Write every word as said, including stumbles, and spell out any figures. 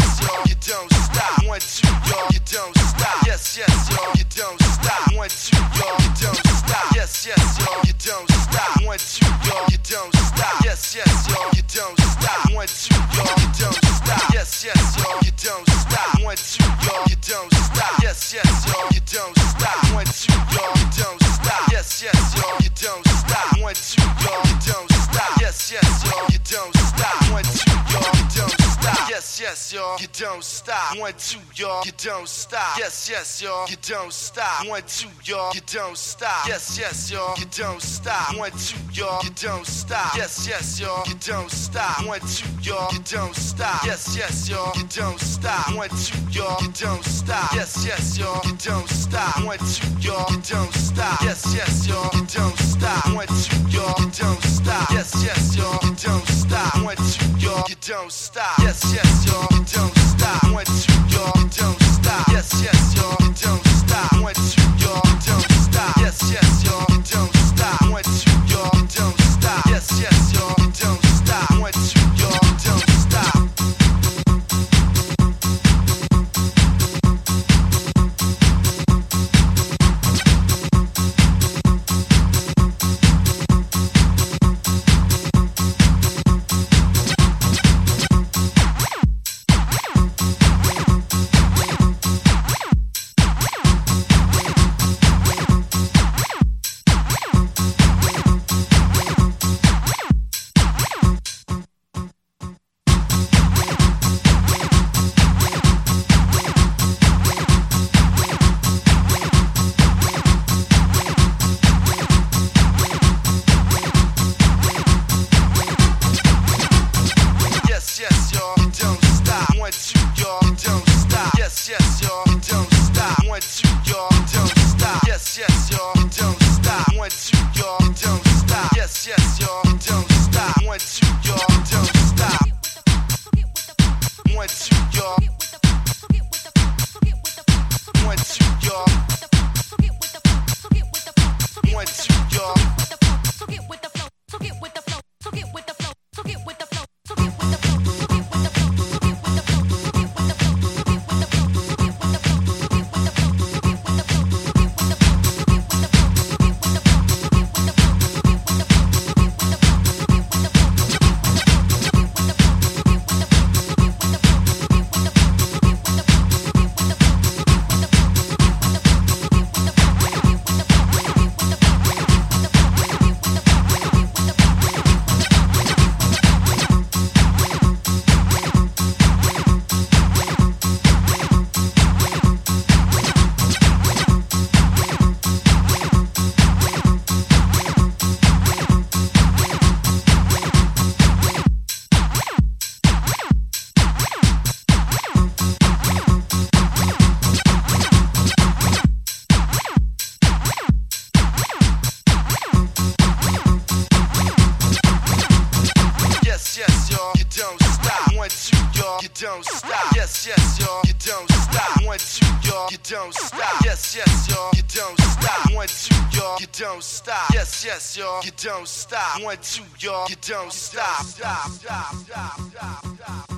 yes, y'all, you don't stop. One, two, y'all, you don't stop. Yes, yes, y'all, you don't stop. One, two, y'all, you don't stop. Yes, yes, y'all, you don't stop. One, two, y'all, you don't stop. Yes, yes, y'all, you don't stop. One, two, y'all, you don't stop. Yes, yes, y'all, you don't stop. One, two, y'all, you don't stop. Yes, yes, y'all, you don't stop. One, two, y'all, you don't stop. Yes, yes, y'all, you don't stop. One, two, y'all, you don't stop. Yes, yes, y'all, you don't stop. One, two, y'all, you don't stop. Yes, yes, y'all, you don't stop. One, two, y'all, you don't stop. Yes, yes, y'all, you don't stop. One, two, y'all, you don't stop. Yes, yes, y'all, you don't stop. One, two, y'all, you don't stop. Yes, yes, y'all, you don't stop. One, two, y'all, you don't stop. Yes, yes, y'all, you don't stop. One, two, y'all, you don't stop. Yes, yes, y'all, you don't stop. One, two, y'all, you don't stop. Yes, yes, y'all, you don't stop. One, two, y'all, you don't stop. Yes, yes, y'all, you don't stop. One, two, y'all, you don't stop. Yes, yes, y'all, you don't stop. One, two, y'all, you don't stop. Yes, yes, y'all, you don't stop. One, two, y'all, you don't stop. Yes, yes, y'all, you don't stop. One, two, y'all, you don't stop. Yes, yes, y'all, you don't stop. One, two, y'all, you don't stop. Don't stop. Yes, yes, y'all, you don't stop. One, two, y'all, you don't stop. Yes, yes, y'all, you don't stop. One, two, y'all, you don't stop. Yes, yes, y'all, you don't stop. One, two, y'all, you don't stop. Stop, stop, stop, stop, stop.